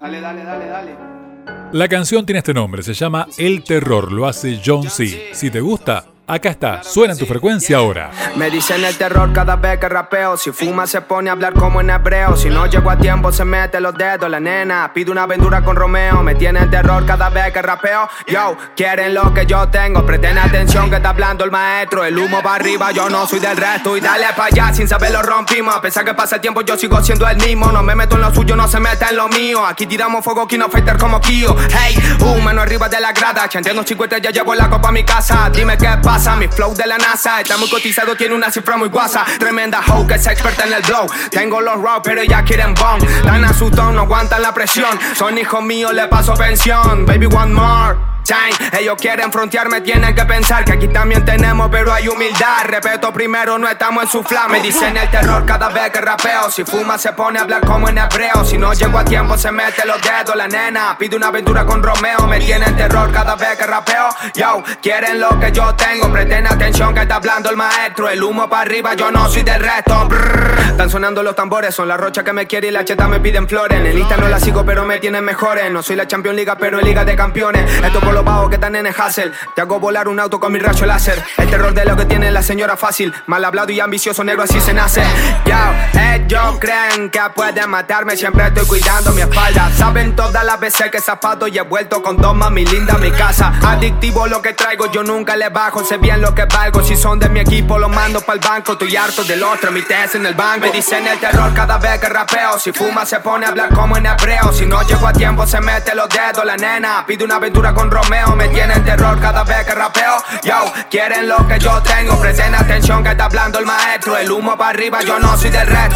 Dale, dale, dale, dale. La canción tiene este nombre, se llama El Terror, lo hace John C. Si te gusta, acá está, suena en tu frecuencia ahora. Me dicen el terror cada vez que rapeo. Si fuma se pone a hablar como en hebreo. Si no llego a tiempo se mete los dedos. La nena pide una aventura con Romeo. Me tienen terror cada vez que rapeo. Yo, quieren lo que yo tengo. Preten atención que está hablando el maestro. El humo va arriba, yo no soy del resto. Y dale pa' allá, sin saber lo rompimos. A pesar que pasa el tiempo yo sigo siendo el mismo. No me meto en lo suyo, no se meta en lo mío. Aquí tiramos fuego, Kino Fighter como Kyo. Hey, mano arriba de la grada. Chanteando 50 ya llevo la copa a mi casa. Dime qué pasa, mi flow de la NASA está muy cotizado, tiene una cifra muy guasa. Tremenda hoe que es experta en el blow. Tengo los raw pero ya quieren bomb. Tan asustados, no aguantan la presión. Son hijos míos, le paso pensión. Baby one more time. Ellos quieren frontearme, tienen que pensar que aquí también tenemos, pero hay humildad. Respeto primero, no estamos en su fla. Me dicen el terror cada vez que rapeo. Si fuma se pone a hablar como en hebreo. Si no llego a tiempo se mete los dedos. La nena pide una aventura con Romeo. Me tienen terror cada vez que rapeo. Yo, quieren lo que yo tengo. Presten atención que está hablando el maestro. El humo para arriba, yo no soy del resto. Están sonando los tambores, son la rocha que me quiere y la cheta me piden flores. En el Insta no la sigo pero me tienen mejores. No soy la Champions League pero en Liga de Campeones. Esto por los bajos que están en el hustle. Te hago volar un auto con mi rayo láser. El terror de lo que tiene la señora fácil. Mal hablado y ambicioso, negro, así se nace. Yo, ellos creen que pueden matarme. Siempre estoy cuidando mi espalda. Saben todas las veces que zapato y he vuelto con dos mami linda a mi casa. Adictivo lo que traigo, yo nunca le bajo. Sé bien lo que valgo, si son de mi equipo los mando pa'l banco. Estoy harto del otro, mi test en el banco. Me dicen el terror cada vez que rapeo. Si fuma se pone a hablar como en hebreo. Si no llego a tiempo se mete los dedos. La nena pide una aventura con Romeo. Me tienen terror cada vez que rapeo. Yo, quieren lo que yo tengo. Presten atención que está hablando el maestro. El humo para arriba, yo no soy del resto.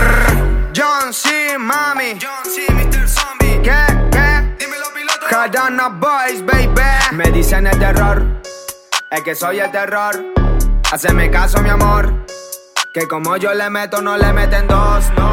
John C, mami. John C, Mr. Zombie. ¿Qué? Dímelo, piloto. Cadena Boys, baby. Me dicen el terror. Es que soy el terror. Haceme caso, mi amor. Que como yo le meto, no le meten dos, no.